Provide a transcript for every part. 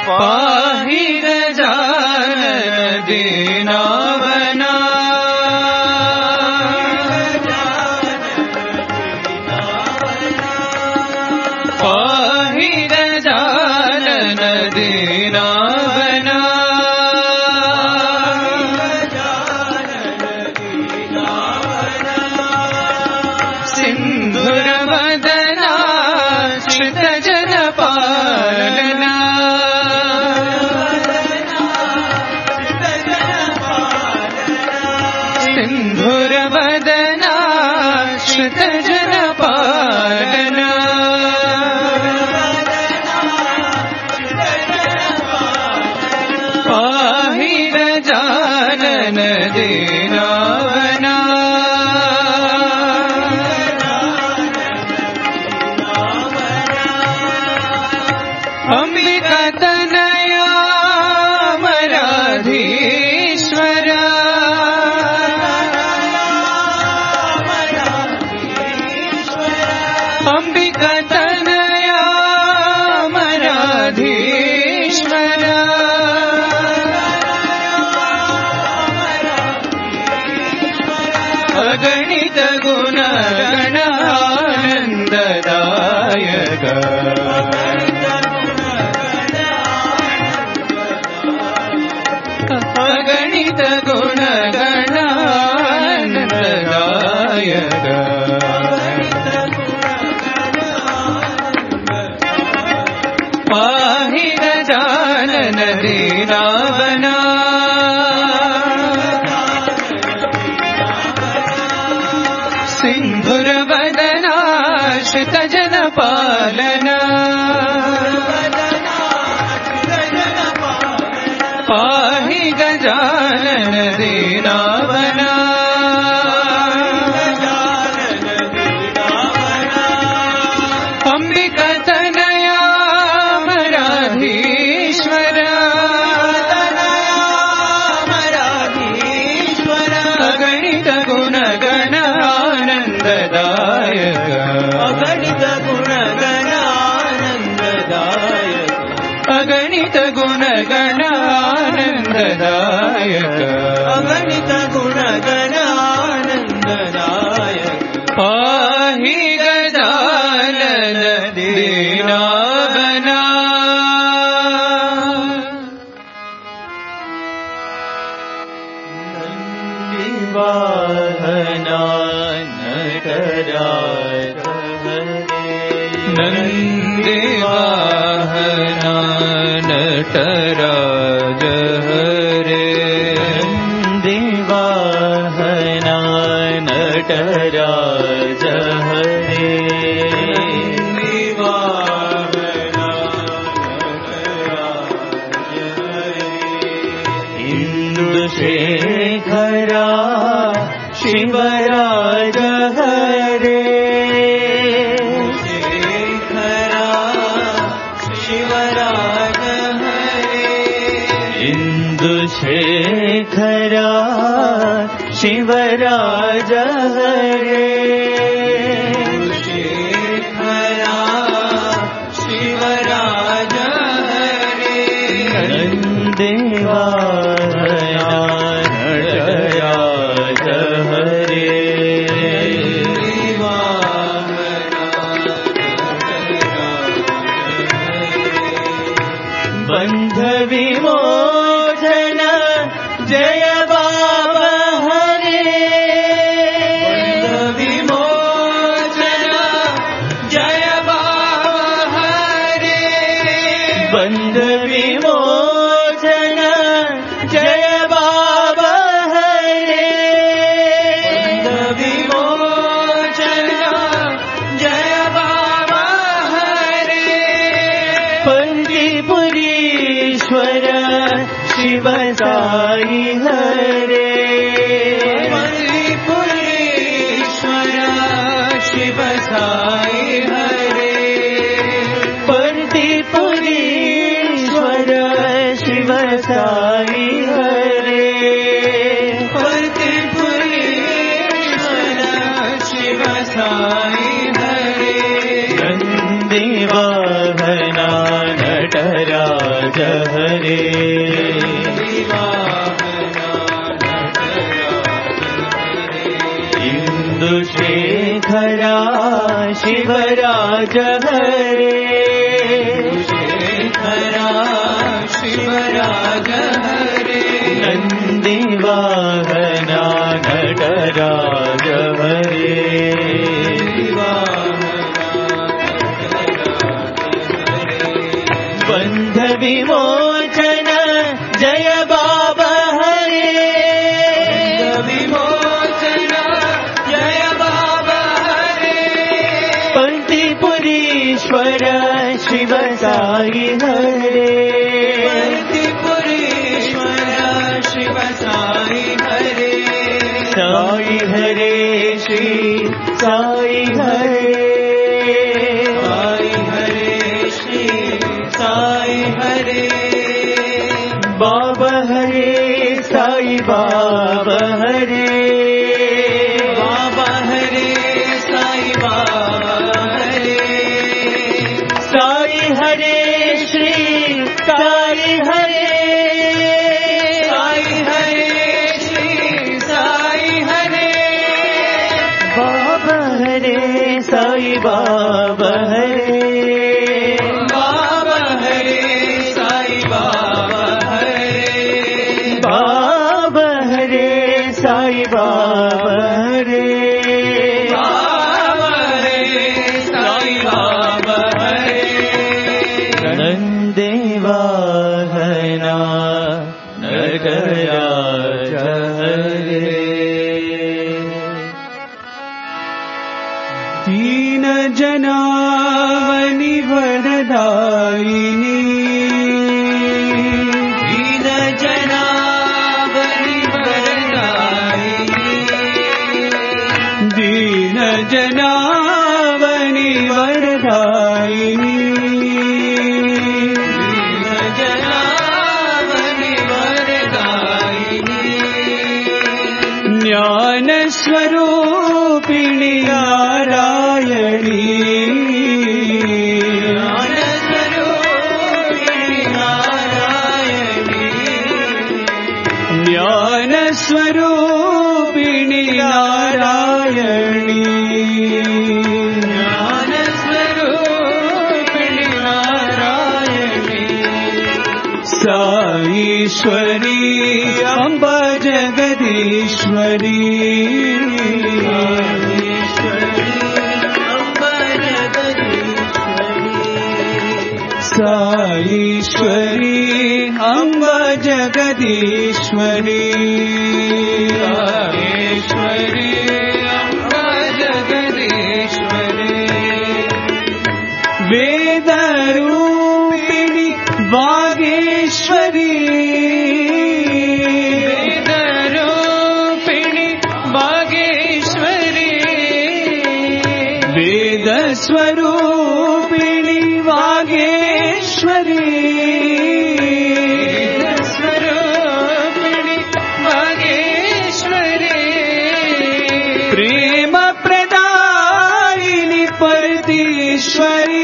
पाहि गजानन दीनावना पाहि गजानन दीनावना सिंधुरवदना श्रितजनपालना सिंधुरवदना श्रितजनपालना पाहि गजानन दीनावना अंबिका तनया मराधीश्वरा अंबिका तनया मराधीश्वरा अगणित गुण गणानंददायक अगणित गुण गणानंददायक पाहि गजानन दीनावना सिंधुरवदना श्रितजनपालना पाहि गजानन दीनावना अंबिका तनया मराधीश्वरा अगणित गुण गणानंददायक अगणित गुण गणानंददायक अगणित गुण गणानंददायक अगणित गुण गणानंददायक पाहि गजानन दीनावना नंदिवाहना नटराज नंदिवाहना नटराज हरे नंदिवाहना नटराज हरे नंदिवाहना नटराज हरे इंदुशेखरा शिवराज हरे इंदुशेखरा शिवराज हरे शेखरा शिवराज हरे नंदिवाहना नटराज हरे बंध विमोचन जय बाबा हरे बंध विमोचन जय बाबा हरे बंध विमोचन जय बाबा हरे बंध विमोचन जय बाबा हरे पंडीपुरीश्वर शिव साई हरे पंडीपुरीश्वर शिव साई हरे पंडीपुरीश्वर शिव साई हरे पंडीपुरीश्वर शिव साई हरे नंदिवाहना नटराज हरे इंदुशेखरा शिवराज हरे शिवराज हरे नंदीवाहना नटराज हरे बंध विमोचन जय बाबा हरे विमोचन जय बाबा हरे पंतिपुरीश्वर शिव साई हरे पंतिपुरीश्वर शिव साई हरे साई हरे श्री साई हरे साई हरे श्री साई हरे बाबा हरे साई बाबा हरे बाबा हरे साई बाबा हरे साई हरे श्री साई हरे साई हरे श्री साई हरे बाबा हरे साई बाबा हरे साई बाबा हरे बाबा हरे साई बाबा हरे नंदीवाहना नटराज हरे दीन जनावनि वरदायिनी जनावनि वरदायिनी जनावनि वरदायिनी ज्ञान स्वरूपिणी नारायणी ज्ञान स्वरूपिणी नारायणी ज्ञान स्वरूपिणी नारायणी साईश्वरी अम्बा जगदीश्वरी साईश्वरी अम्बा जगदीश्वरी साईश्वरी अम्बा जगदीश्वरी वेदरूपिणी वागेश्वरी वेदरूपिणी वागेश्वरी वेदस्वरूपिणी वागेश्वरी वेदस्वरूपिणी वागेश्वरी प्रेम प्रदायिनी परतीश्वरी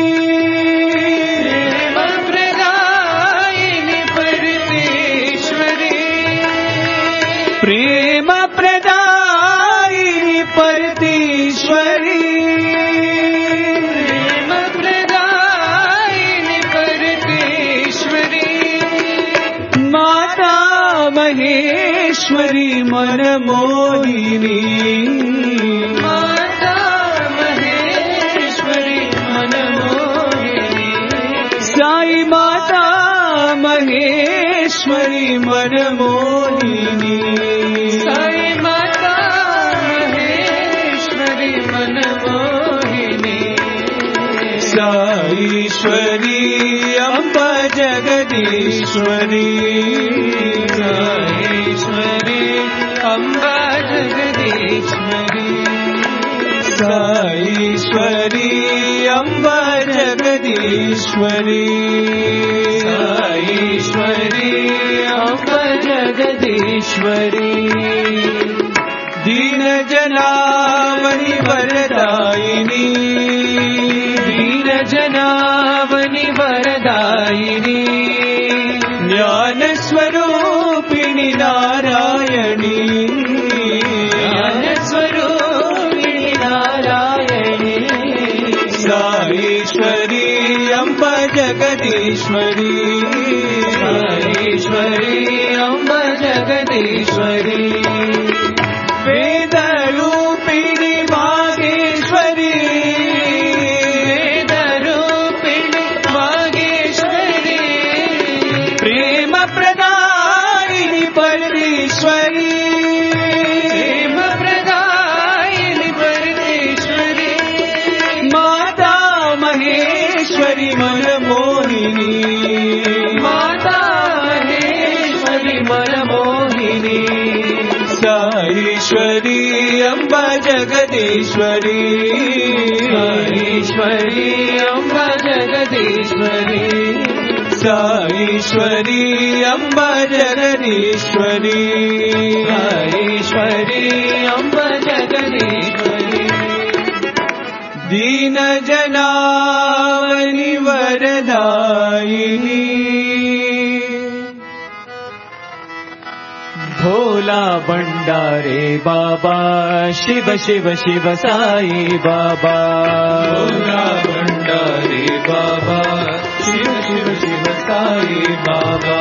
प्रेम प्रदायिनी परतीश्वरी प्रेम प्रदायिनी परतीश्वरी माता महेश्वरी मनमोहिनी माता महेश्वरी मनमोहिनी साई माता महेश्वरी मनमोहिनी साई माता महेश्वरी मनमोहिनी साईश्वरी अम्बा जगदीश्वरी साईश्वरी अम्बा जगदीश्वरी साईश्वरी अम्बा जगदीश्वरी साईश्वरी अम्बा जगदीश्वरी दीन जनावनि वरदायिनी दीन जनावनि वरदायिनी ज्ञानस्वरूपिणि नारायणी ज्ञानस्वरूपिणि नारायणी साईश्वरी अम्ब जगदीश्वरी साईश्वरी अम्ब जगदीश्वरी वेदरूपिणि मागेश्वरी वेदरूपिणि मागेश्वरी प्रेम प्रदायिनि परमेश्वरी प्रेम प्रदायिनि परमेश्वरी माता महेश्वरी मनमोहिनी माता महेश्वरी मनमोहिनी साईश्वरी अम्ब जगदीश्वरी साईश्वरी अम्ब जगदीश्वरी साईश्वरी अम्ब जगदीश्वरी साईश्वरी अम्ब जगदीश्वरी दीन जनावनि वरदायिनी भोला भंडारे बाबा शिव शिव शिव साई बाबा भोला भंडारे बाबा शिव शिव शिव साई बाबा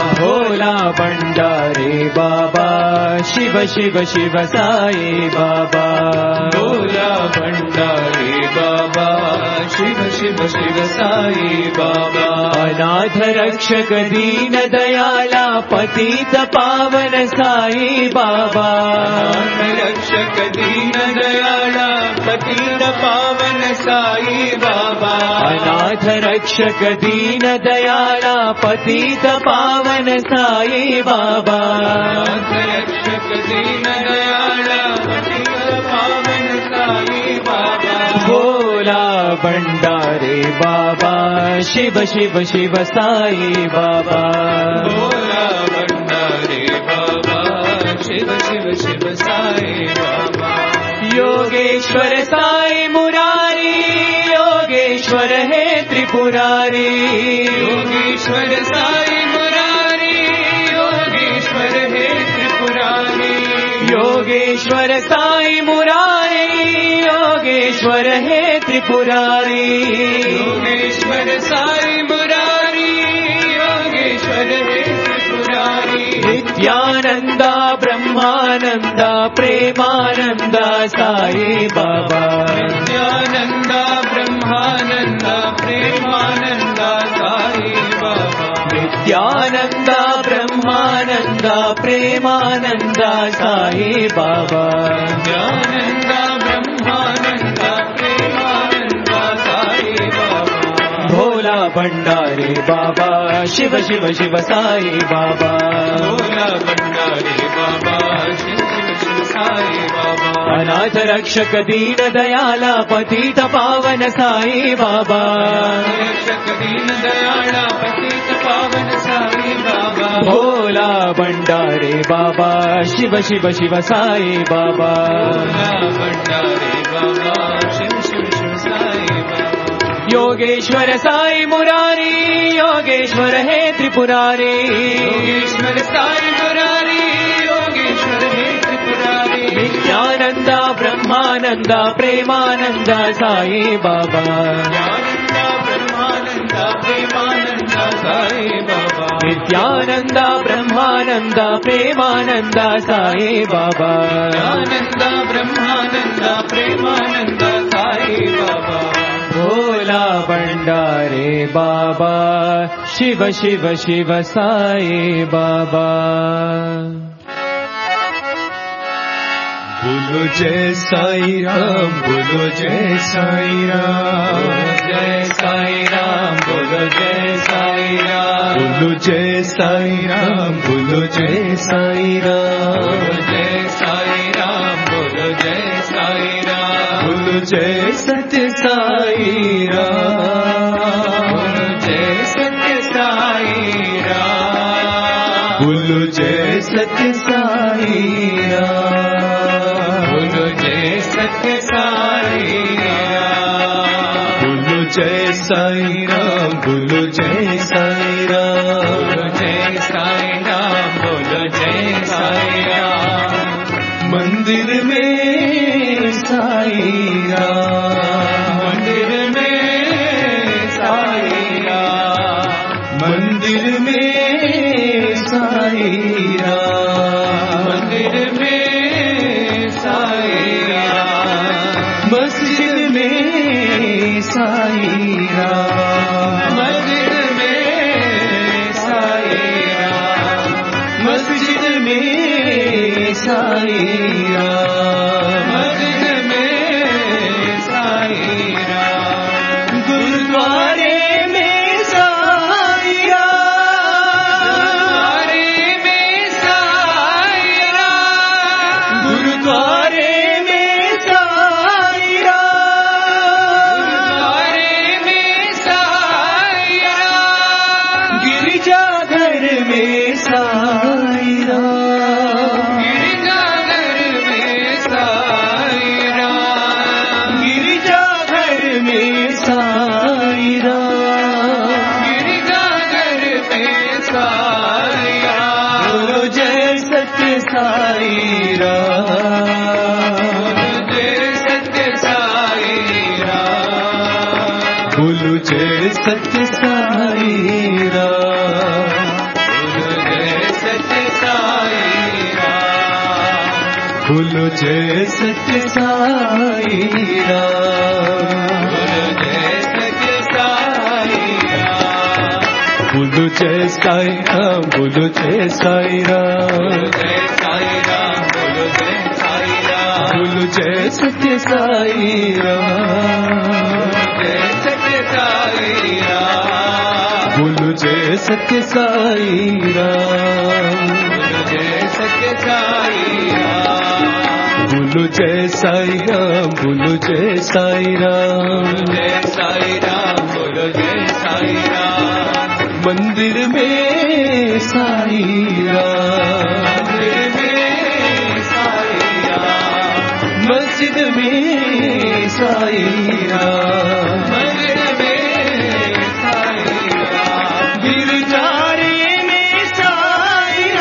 भोला भंडारे बाबा शिव शिव शिव साई बाबा भोला भंडारे बाबा शिव शिव शिव साई बाबा अनाथ रक्षक दीन दयाला पतित पावन साई बाबा अनाथ रक्षक दीन दयाला पतित पावन साई बाबा अनाथ रक्षक दीन दयाला पतित पावन साई बाबा अनाथ रक्षक दीन दयाला पतित पावन साई बाबा भोला भंडारे बाबा शिव शिव शिव साई बाबा भोला भंडारे बाबा शिव शिव शिव साई बाबा योगेश्वर साई मुरारी योगेश्वर है त्रिपुरारी योगेश्वर साई मुरारी योगेश्वर हे त्रिपुरारी योगेश्वर साई मुरारी योगेश्वर है त्रिपुरारी योगेश्वर साई मुरारी योगेश्वर हे त्रिपुरारी नित्यानंदा ब्रह्मानंदा प्रेमानंदा साई बाबा नित्यानंदा ब्रह्मानंदा प्रेमानंदा साई बाबा नित्यानंदा ब्रह्मानंदा प्रेमानंदा साई बाबा नित्यानंदा ब्रह्मानंदा प्रेमानंदा साई बाबा भोला भंडारे बाबा शिव शिव शिव साई बाबा भोला भंडारे बाबा शिव शिव शिव साई बाबा अनाथ रक्षक दीन दयाला पतित पावन साई बाबा रक्षक दीन दयाला पतित पावन साई बाबा भोला भंडारे बाबा शिव शिव शिव साई बाबा भोला भंडारे बाबा शिव शिव शिव साई बाबा योगेश्वर साई मुरारी योगेश्वर है त्रिपुरारी योगेश्वर साई मुरारी योगेश्वर हे त्रिपुरारी नित्यानंदा ब्रह्मानंदा प्रेमानंदा साई बाबा ज्ञानंदा ब्रह्मानंदा प्रेमानंदा साई बाबा नित्यानंदा ब्रह्मानंदा प्रेमानंदा साई बाबा ज्ञानंदा ब्रह्मानंदा प्रेमानंदा साई बाबा भोला भंडारे बाबा शिव शिव शिव साई बाबा बोलो जय साई राम बोलो जय साई राम जय साई राम बोलो जय साई राम बोलो जय साई राम बोलो जय साई राम जय साई राम बोलो जय साई राम बोलो जय सत्य साई राम बोलो जय सत्य साई राम बोलो जय सत्य साई राम बोलो जय सत्य साई राम बोलो जय साई राम बोलो जय साई राम बोलो जय साई साईं राम, मस्जिद में साईं राम, मस्जिद में साईं राम, मस्जिद में साईं राम, गुरुद्वारे में साईं राम, गुरुद्वारे में साईं राम, गुरुद्वारे में साईं राम, गुरुद्वारे में साईं राम, गिरजाघर में साईं राम, गिरजाघर में साईं राम, गिरजाघर में साईं राम, बोलो जय सत्य साईं राम, जय सत्य साईं राम, बोलो जय सत्य साईं राम, जय सत्य साईं राम, बोलो जय सत्य साईं राम, जय सत्य साईं राम, बोलो जय साईं राम, बोलो जय साईं राम, जय साईं राम, बोलो जय साईं राम, बोलो जय सत्य साईं राम, जय सत्य साईं राम, बोलो जय सत्य साईं राम, जय सत्य साईं राम, बोलो जय साईं राम, बोलो जय साईं राम, जय साईं राम, बोलो जय साईं राम, मंदिर में साईं राम, मंदिर में साईं राम, मस्जिद में साईं राम, मंदिर में साईं राम, गिरजारे में साईं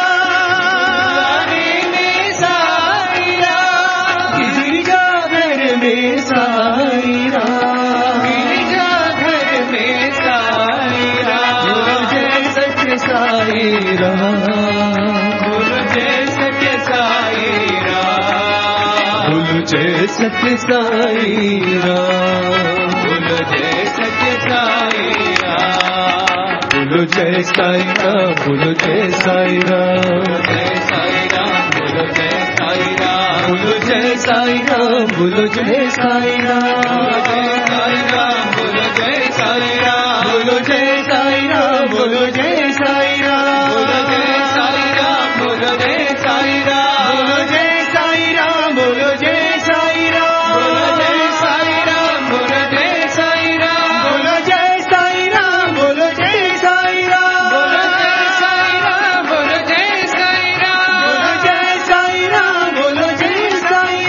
राम, में साईं राम, गिरजाघर में साईं राम, गिरजाघर में साईं राम, जय सत्य साईं राम, बोलो जय सत्य साईं राम, बोलो जय सत्य साईं राम, बोलो जय सत्य साईं राम, बोलो जय साईं राम, बोलो जय साईं राम, जय साईं राम, बोलो जय साईं राम, बोलो जय साईं राम, बोलो जय साईं राम, बोलो जय साईं राम, बोलो जय साईं राम, बोलो जय साईं राम, बोलो जय साईं राम, बोलो जय साईं राम, बोलो जय साईं राम, बोलो जय साईं राम, बोलो जय साईं राम, बोलो जय साईं राम, बोलो जय साईं राम, बोलो जय साईं राम, बोलो जय साईं राम, बोलो जय साईं राम, बोलो जय साईं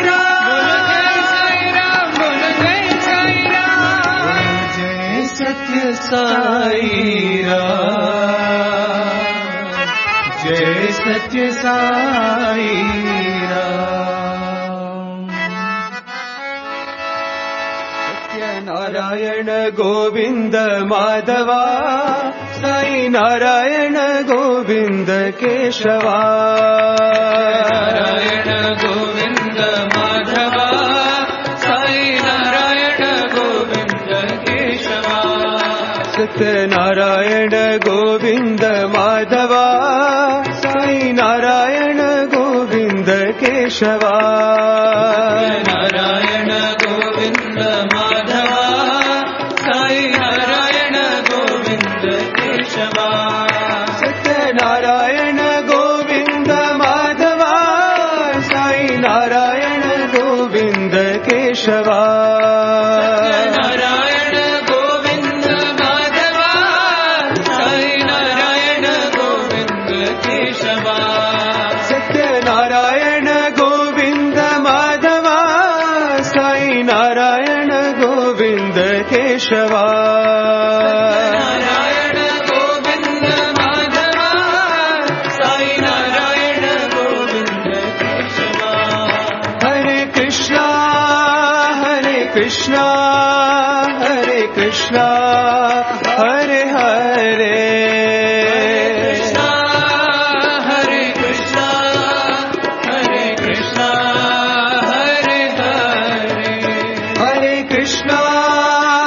राम, बोलो जय साईं राम, जय साईं राम, जय सत्य साईं राम, सत्यनारायण गोविंद माधवा, साईं नारायण गोविंद केशवा, नारायण गोविंद माधवा, साईं नारायण गोविंद केशवा, सत्यनारायण गोविंद माधवा, साईं नारायण गोविंद केशवा, नारायण गोविंद माधवा, साईं नारायण गोविंद केशवा, सत्यनारायण गोविंद माधवा, साईं नारायण गोविंद केशवा, नारायण गोविंद माधवा, साईं नारायण गोविंद केशवा, सत्यनारायण गोविंद माधवा, साईं नारायण गोविंद केशवा, नारायण गोविंद माधवा, साईं नारायण गोविंद केशवा, हरे कृष्णा हरे कृष्णा, हरे कृष्णा हरे हरे, हरे कृष्णा, हरे कृष्णा, हरे Krishna,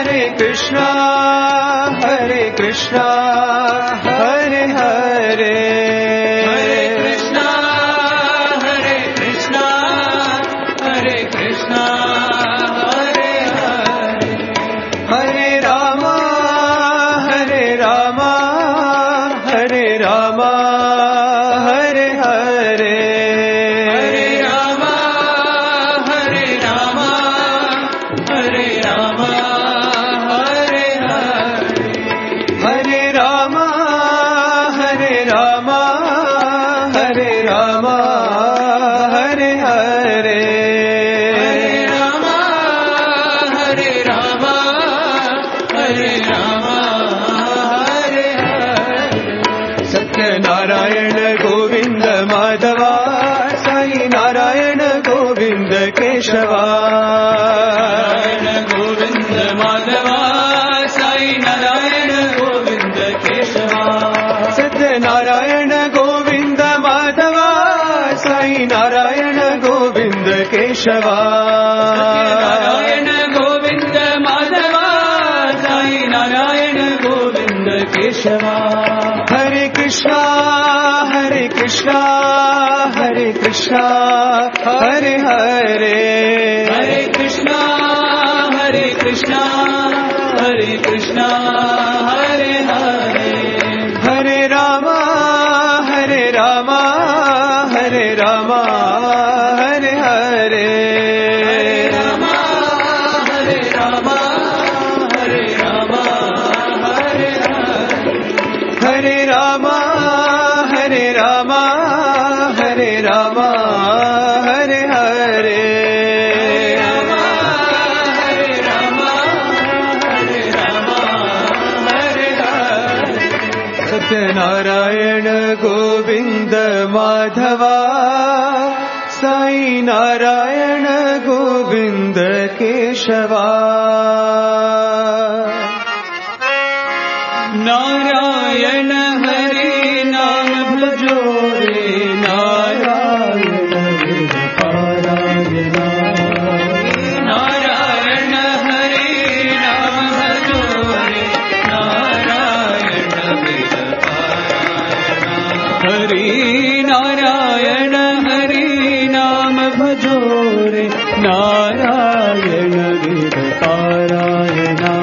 Hare Krishna, Hare Krishna, Hare Hare, Hare Krishna, Hare Krishna, Hare Krishna, Hare Hare, Hare Rama, Hare Rama, Hare Rama, Hare Hare, Hare Rama, Hare Rama, Hare Rama, Hare Hare, Hare Rama, Hare Rama, Hare Rama, Hare Hare, Hare Rama, Hare Rama, Hare Rama, Hare Hare. Satyanarayana Govinda Madhava, Sai Narayana Govinda Keshava, Narayana Govinda Madhava, Sai Narayana Govinda Keshava, Satyanarayana Govinda Madhava, Sai Narayana Govinda Keshava, Satyanarayana Govinda Madhava, Sai Narayana Govinda Keshava. Hare Krishna, Hare Krishna, Hare Krishna, Hare Hare, Hare Krishna, Hare Krishna, Hare Krishna, Hare Hare, Hare Rama, Hare Rama, Hare Rama, Hare Hare, Hare Rama, Hare Rama, Hare Rama, Hare Hare, Hare Rama, Hare Rama, Hare Rama, Hare Hare, Hare Rama, Hare Rama, Hare Hare. Satyanarayana Govinda Madhava, Sai Narayana Govinda Keshava, Narayana Hari Nam Bhajo Re, Narayana Vida Parayana, Narayana Hari Nam Bhajo Re, Narayana Vida Parayana, Hari Narayana Hari Nam Bhajo Re, Narayana Vida Parayana,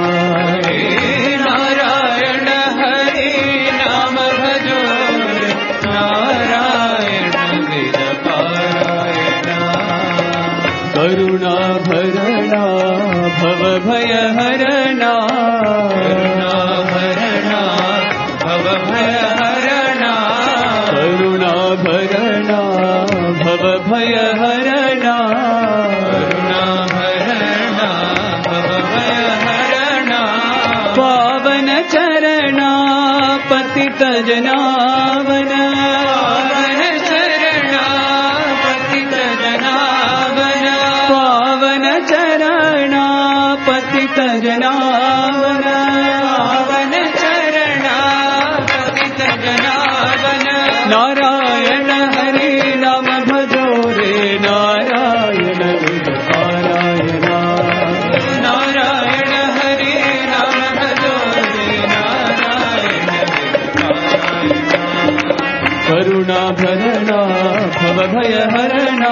करुणा भरणा भव भय हरणा, करुणा भरणा भव भय हरणा, करुणा भरणा भव भय हरणा, करुणा भरणा भव भय हरणा, पावन चरणा पतित जनावन, पावन चरणा पतित जनावन, पावन चरणा पतित जनावन, पावन चरणा पतित जनावन, नारायण हरि नाम भजो रे, नारायण पारायणा, नारायण हरि नाम भजो रे, नारायण पारायणा, करुणा भरणा भव भय हरणा,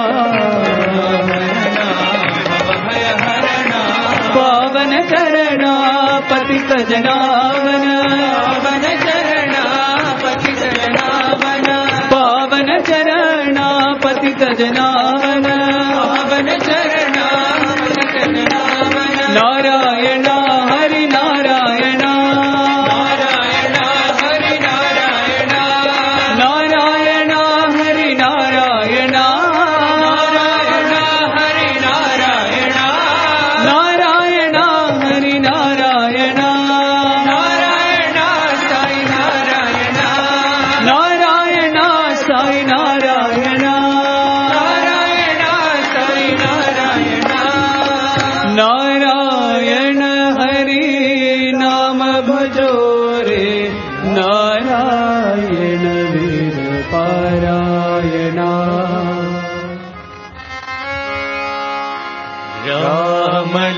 पावन चरणा पतित जनावन, पावन चरणा पतित जनावन, पावन चरणा पतित जनावन, पावन चरणा पतित जनावन, नारायण हरि नारायण, नारायण हरि नारायण, नारायण हरि नारायण, नारायण हरि नारायण, नारायण हरि नारायण, नारायण साई नारायण, नारायण साई नारायण, नारायण साई नारायण, नारायण हरि नाम भजो रे, नारायण वीर पारायणा, राम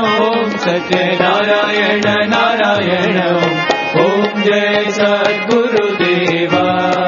सत्यनारायण नारायण ओम जय सद्गुरुदेवा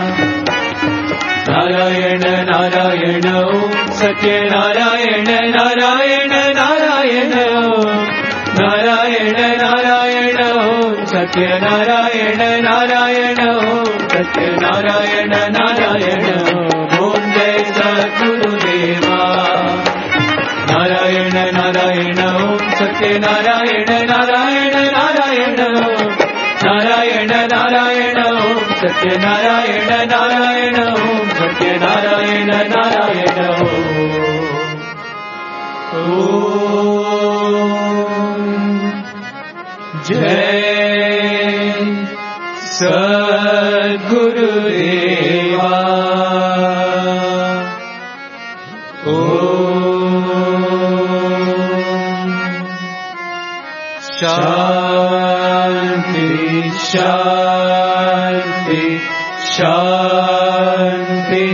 नारायण नारायण ओम सत्यनारायण नारायण नारायण नारायण नारायण ओम सत्यनारायण नारायण ओम सत्यनारायण नारायण ओम जय सद्गुरुदेवा नारायण नारायण ओम सत्यनारायण नारायण नारायण नारायण नारायण ओम सत्यनारायण नारायण ओम सत्यनारायण नारायण जय सद्गुरुदेवा शांति शांति शांति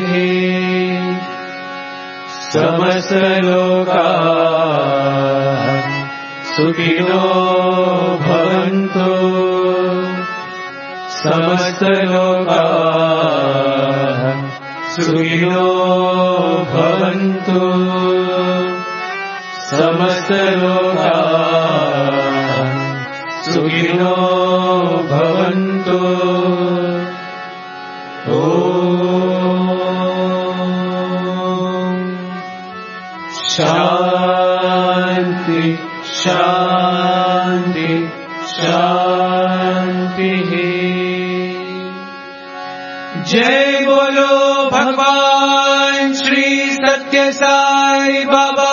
समस्त लोकाः सुखिनो भवन्तु समस्त लोकाः सुखिनो भवन्तु समस्त लोकाः सुखिनो भवन्तु शांति शांति शांति जय बोलो भगवान श्री सत्य साई बाबा